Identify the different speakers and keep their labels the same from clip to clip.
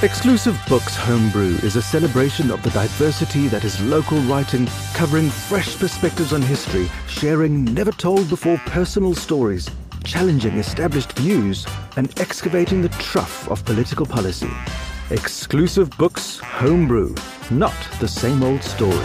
Speaker 1: Exclusive Books Homebrew is a celebration of the diversity that is local writing, covering fresh perspectives on history, sharing never-told-before personal stories, challenging established views, and excavating the trough of political policy. Exclusive Books Homebrew, not the same old story.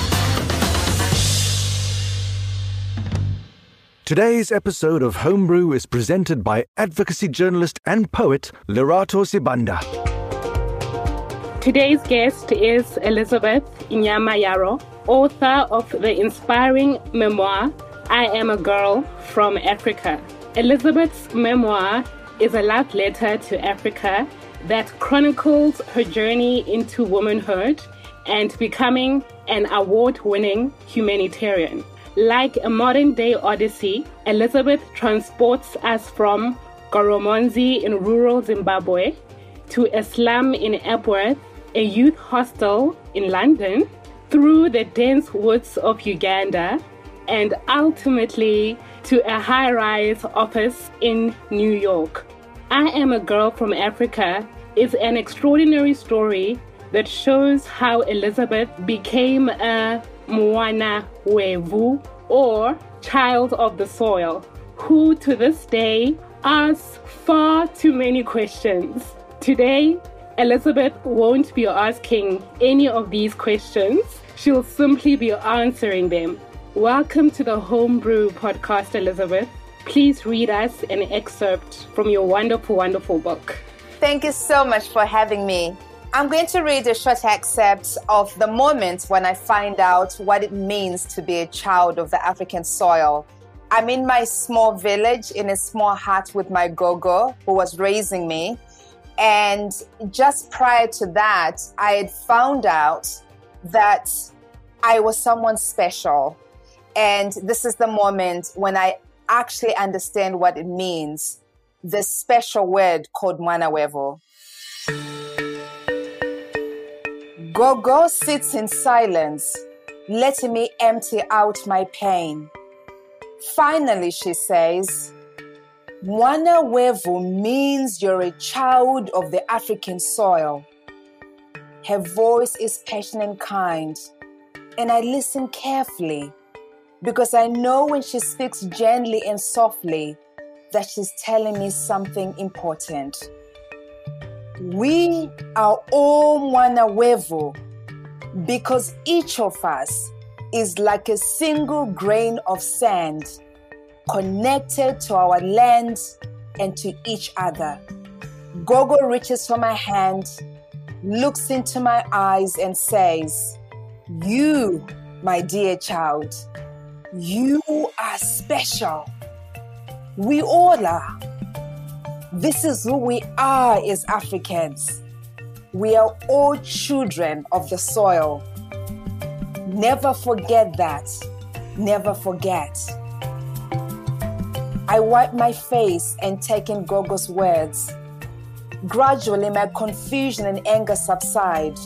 Speaker 1: Today's episode of Homebrew is presented by advocacy journalist and poet Lerato Sibanda.
Speaker 2: Today's guest is Elizabeth Inyama Yaro, author of the inspiring memoir, I Am a Girl from Africa. Elizabeth's memoir is a love letter to Africa that chronicles her journey into womanhood and becoming an award-winning humanitarian. Like a modern-day Odyssey, Elizabeth transports us from Goromonzi in rural Zimbabwe to a slum in Epworth, a youth hostel in London, through the dense woods of Uganda, and ultimately to a high-rise office in New York. I Am a Girl from Africa is an extraordinary story that shows how Elizabeth became a Mwana Wevu, or child of the soil, who to this day asks far too many questions. Today, Elizabeth won't be asking any of these questions. She'll simply be answering them. Welcome to the Homebrew podcast, Elizabeth. Please read us an excerpt from your wonderful, wonderful book.
Speaker 3: Thank you so much for having me. I'm going to read a short excerpt of the moment when I find out what it means to be a child of the African soil. I'm in my small village in a small hut with my gogo who was raising me. And just prior to that, I had found out that I was someone special. And this is the moment when I actually understand what it means, the special word called Mwana Wevu. Gogo sits in silence, letting me empty out my pain. Finally, she says, Mwana Wevu means you're a child of the African soil. Her voice is passionate and kind, and I listen carefully because I know when she speaks gently and softly that she's telling me something important. We are all Mwana Wevu because each of us is like a single grain of sand connected to our land and to each other. Gogo reaches for my hand, looks into my eyes and says, You, my dear child, you are special. We all are. This is who we are as Africans. We are all children of the soil. Never forget that. Never forget. I wipe my face and take in Gogo's words. Gradually, my confusion and anger subside.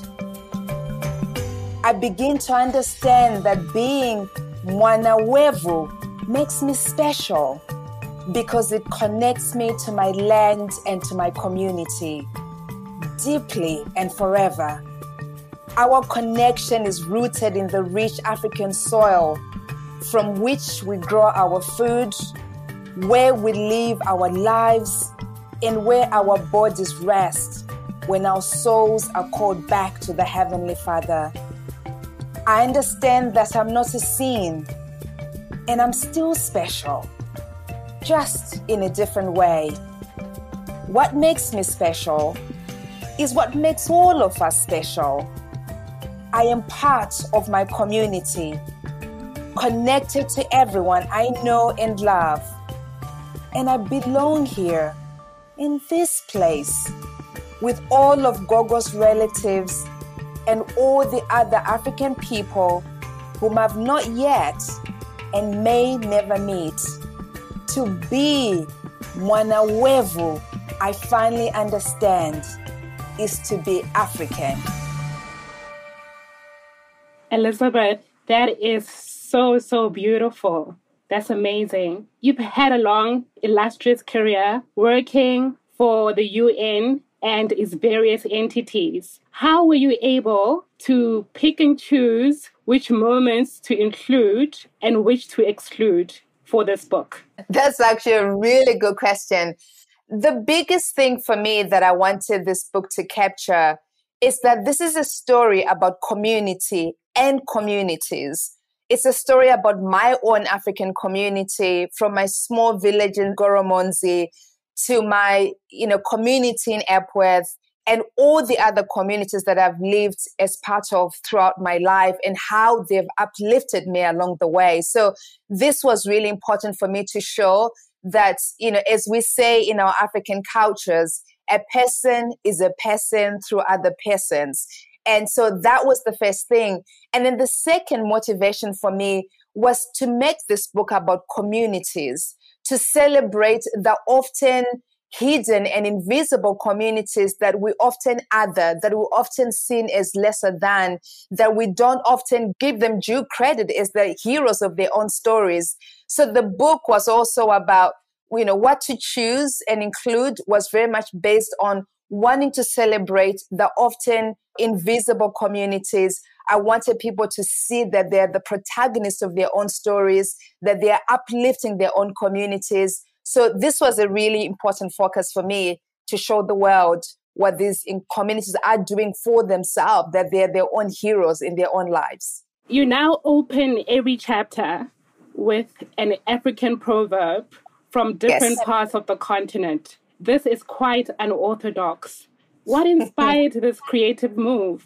Speaker 3: I begin to understand that being Mwana Wevu makes me special because it connects me to my land and to my community, deeply and forever. Our connection is rooted in the rich African soil from which we grow our food, where we live our lives, and where our bodies rest when our souls are called back to the Heavenly Father. I understand that I'm not a sin, and I'm still special, just in a different way. What makes me special is what makes all of us special. I am part of my community, connected to everyone I know and love. And I belong here, in this place, with all of Gogo's relatives and all the other African people whom I've not yet and may never meet. To be Mwana Wevu, I finally understand, is to be African.
Speaker 2: Elizabeth, that is so beautiful. That's amazing. You've had a long, illustrious career working for the UN and its various entities. How were you able to pick and choose which moments to include and which to exclude for this book?
Speaker 3: That's actually a really good question. The biggest thing for me that I wanted this book to capture is that this is a story about community and communities. It's a story about my own African community, from my small village in Goromonzi to my, community in Epworth, and all the other communities that I've lived as part of throughout my life, and how they've uplifted me along the way. So this was really important for me to show that, as we say in our African cultures, a person is a person through other persons. And so that was the first thing. And then the second motivation for me was to make this book about communities, to celebrate the often hidden and invisible communities that we often other, that we often seen as lesser than, that we don't often give them due credit as the heroes of their own stories. So the book was also about, what to choose and include was very much based on wanting to celebrate the often invisible communities. I wanted people to see that they're the protagonists of their own stories, that they are uplifting their own communities. So this was a really important focus for me, to show the world what these communities are doing for themselves, that they're their own heroes in their own lives.
Speaker 2: You now open every chapter with an African proverb from different parts of the continent. This is quite unorthodox. What inspired this creative move?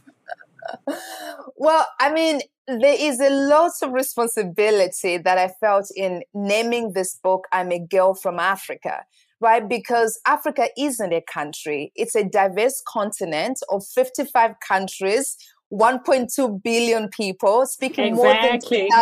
Speaker 3: Well, there is a lot of responsibility that I felt in naming this book, I'm a Girl from Africa, right? Because Africa isn't a country. It's a diverse continent of 55 countries, 1.2 billion people speaking more than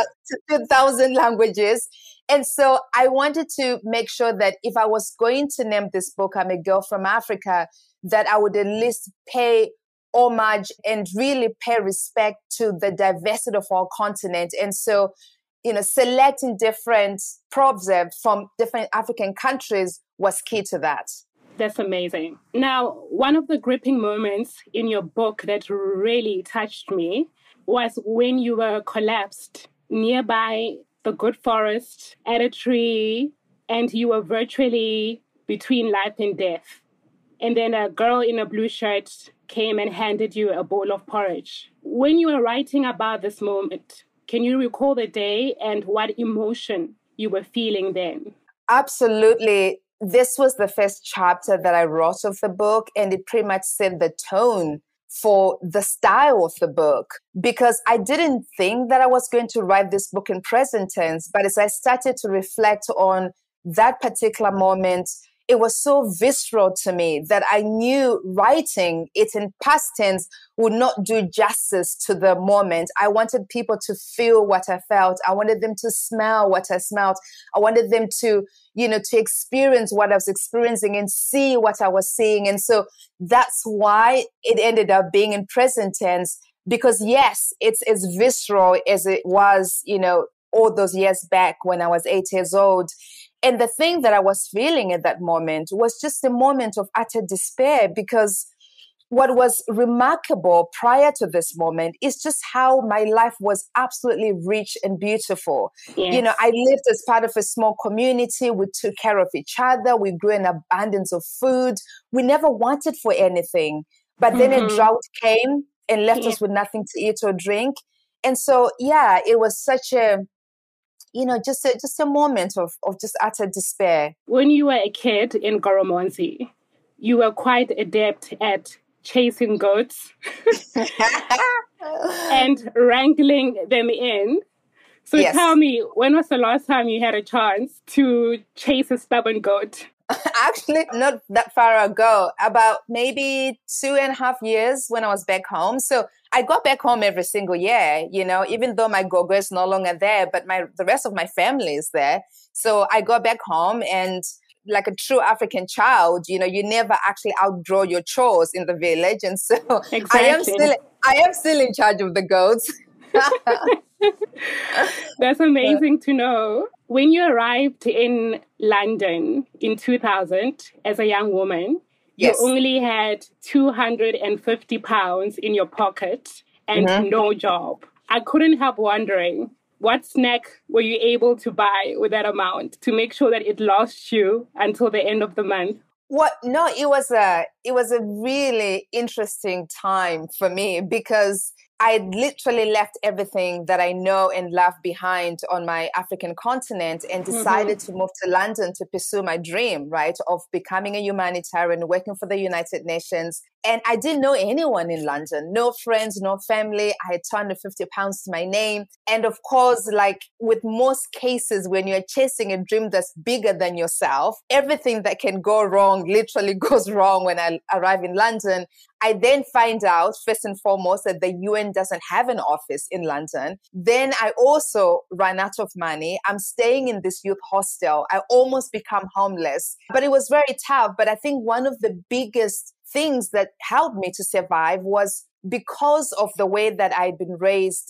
Speaker 3: 2,000 languages. And so I wanted to make sure that if I was going to name this book, I'm a Girl from Africa, that I would at least pay homage and really pay respect to the diversity of our continent. And so, selecting different proverbs from different African countries was key to that.
Speaker 2: That's amazing. Now, one of the gripping moments in your book that really touched me was when you were collapsed nearby the good forest at a tree, and you were virtually between life and death. And then a girl in a blue shirt came and handed you a bowl of porridge. When you were writing about this moment, can you recall the day and what emotion you were feeling then?
Speaker 3: Absolutely. This was the first chapter that I wrote of the book, and it pretty much set the tone for the style of the book, because I didn't think that I was going to write this book in present tense. But as I started to reflect on that particular moment, it was so visceral to me that I knew writing it in past tense would not do justice to the moment. I wanted people to feel what I felt. I wanted them to smell what I smelled. I wanted them to, to experience what I was experiencing and see what I was seeing. And so that's why it ended up being in present tense, because yes, it's as visceral as it was, all those years back when I was 8 years old. And the thing that I was feeling at that moment was just a moment of utter despair, because what was remarkable prior to this moment is just how my life was absolutely rich and beautiful.
Speaker 2: Yes.
Speaker 3: I lived as part of a small community. We took care of each other. We grew an abundance of food. We never wanted for anything. But then a drought came and left us with nothing to eat or drink. And so, it was such a just a moment of just utter despair.
Speaker 2: When you were a kid in Goromonzi, you were quite adept at chasing goats and wrangling them in. So tell me, when was the last time you had a chance to chase a stubborn goat?
Speaker 3: Actually, not that far ago, about maybe 2.5 years when I was back home. So I go back home every single year, even though my gogo is no longer there, but the rest of my family is there. So I go back home, and like a true African child, you never actually outgrow your chores in the village. And so
Speaker 2: exactly.
Speaker 3: I am still in charge of the goats.
Speaker 2: That's amazing to know. When you arrived in London in 2000 as a young woman, you
Speaker 3: Yes.
Speaker 2: only had 250 pounds in your pocket and no job. I couldn't help wondering, what snack were you able to buy with that amount to make sure that it lasts you until the end of the month?
Speaker 3: No, it was a really interesting time for me because I literally left everything that I know and love behind on my African continent and decided to move to London to pursue my dream, right, of becoming a humanitarian, working for the United Nations. And I didn't know anyone in London, no friends, no family. I had 250 pounds to my name. And of course, like with most cases, when you're chasing a dream that's bigger than yourself, everything that can go wrong literally goes wrong when I arrive in London. I then find out, first and foremost, that the UN doesn't have an office in London. Then I also ran out of money. I'm staying in this youth hostel. I almost become homeless. But it was very tough. But I think one of the biggest things that helped me to survive was because of the way that I'd been raised.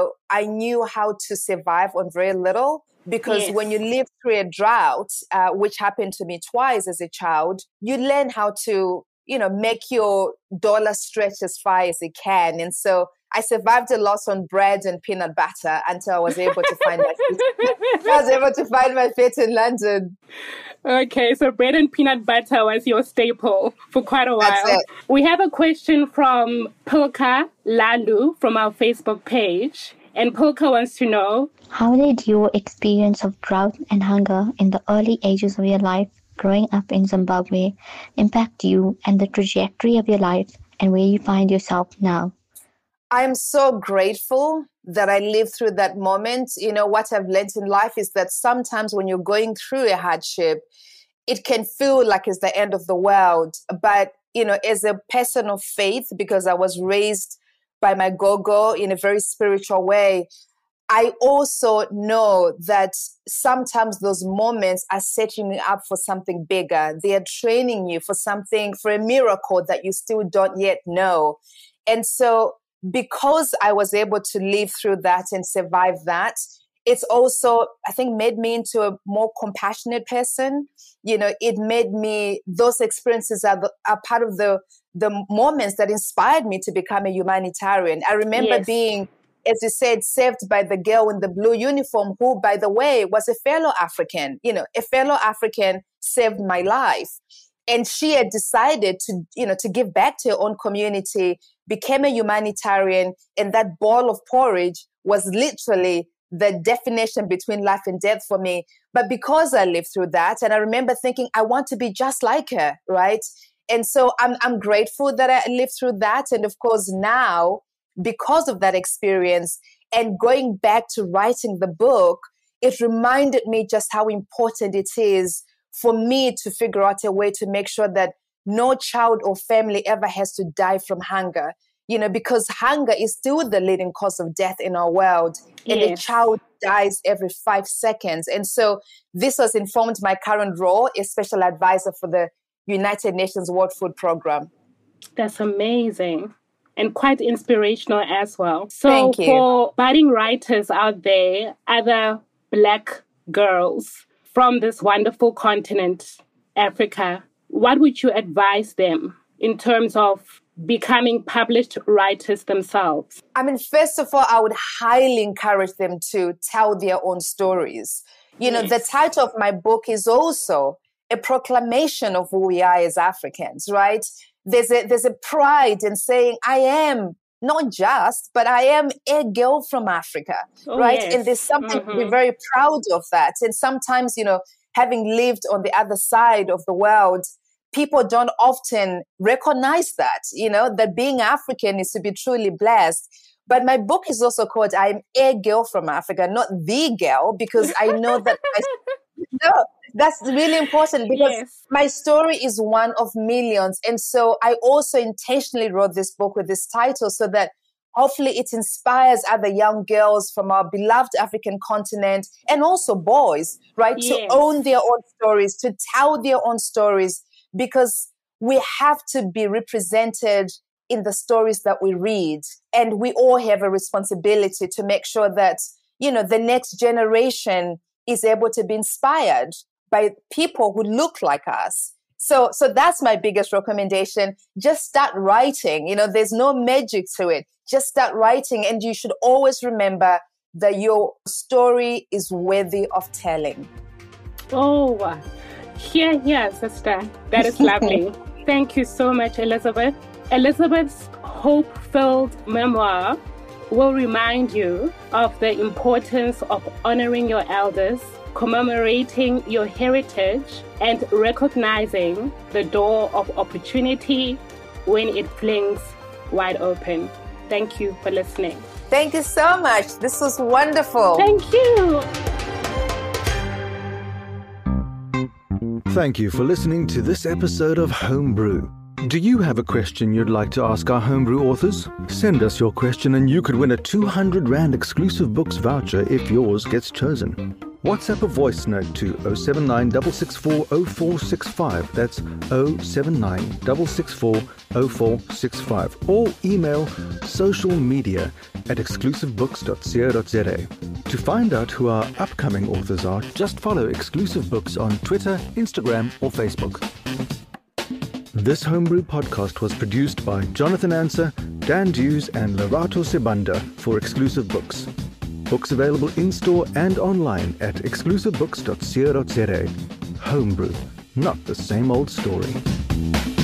Speaker 3: I knew how to survive on very little. Because when you live through a drought, which happened to me twice as a child, you learn how to make your dollar stretch as far as it can. And so I survived a lot on bread and peanut butter until I was able to find my feet. I was able to find my feet in London.
Speaker 2: Okay, so bread and peanut butter was your staple for quite a while.
Speaker 3: That's it.
Speaker 2: We have a question from Pilka Landu from our Facebook page. And Pilka wants to know,
Speaker 4: how did your experience of drought and hunger in the early ages of your life growing up in Zimbabwe impact you and the trajectory of your life and where you find yourself now?
Speaker 3: I'm so grateful that I lived through that moment. What I've learned in life is that sometimes when you're going through a hardship, it can feel like it's the end of the world. But, as a person of faith, because I was raised by my gogo in a very spiritual way, I also know that sometimes those moments are setting you up for something bigger. They are training you for something, for a miracle that you still don't yet know. And so because I was able to live through that and survive that, it's also, I think, made me into a more compassionate person. It made me, those experiences are part of the moments that inspired me to become a humanitarian. I remember being, as you said, saved by the girl in the blue uniform who, by the way, was a fellow African. A fellow African saved my life. And she had decided to give back to her own community, became a humanitarian, and that bowl of porridge was literally the definition between life and death for me. But because I lived through that, and I remember thinking, I want to be just like her, right? And so I'm grateful that I lived through that. And of course, now, because of that experience and going back to writing the book, it reminded me just how important it is for me to figure out a way to make sure that no child or family ever has to die from hunger. Because hunger is still the leading cause of death in our world. And a child dies every 5 seconds. And so this has informed my current role as special advisor for the United Nations World Food Programme.
Speaker 2: That's amazing. And quite inspirational as well. So for budding writers out there, other Black girls from this wonderful continent, Africa, what would you advise them in terms of becoming published writers themselves?
Speaker 3: I mean, first of all, I would highly encourage them to tell their own stories. The title of my book is also a proclamation of who we are as Africans, right? There's a pride in saying, I am not just, but I am a girl from Africa, right? Yes. And there's something to be very proud of that. And sometimes, having lived on the other side of the world, people don't often recognize that, that being African is to be truly blessed. But my book is also called I'm a Girl from Africa, not the girl, because I know that that's really important because my story is one of millions. And so I also intentionally wrote this book with this title so that hopefully it inspires other young girls from our beloved African continent and also boys, right, to own their own stories, to tell their own stories, because we have to be represented in the stories that we read. And we all have a responsibility to make sure that, the next generation is able to be inspired by people who look like us. So that's my biggest recommendation. Just start writing. There's no magic to it. Just start writing. And you should always remember that your story is worthy of telling.
Speaker 2: Oh, here, sister. That is lovely. Thank you so much, Elizabeth. Elizabeth's hope-filled memoir will remind you of the importance of honoring your elders, commemorating your heritage, and recognizing the door of opportunity when it flings wide open. Thank you for listening.
Speaker 3: Thank you so much. This was wonderful.
Speaker 2: Thank you.
Speaker 1: Thank you for listening to this episode of Homebrew. Do you have a question you'd like to ask our Homebrew authors? Send us your question and you could win a 200 Rand exclusive books voucher if yours gets chosen. WhatsApp a voice note to 079 664 0465. That's 079 664 0465. Or email socialmedia@exclusivebooks.co.za. To find out who our upcoming authors are, just follow Exclusive Books on Twitter, Instagram, or Facebook. This Homebrew podcast was produced by Jonathan Answer, Dan Dews, and Lerato Sebanda for Exclusive Books. Books available in-store and online at exclusivebooks.co.za. Homebrew, not the same old story.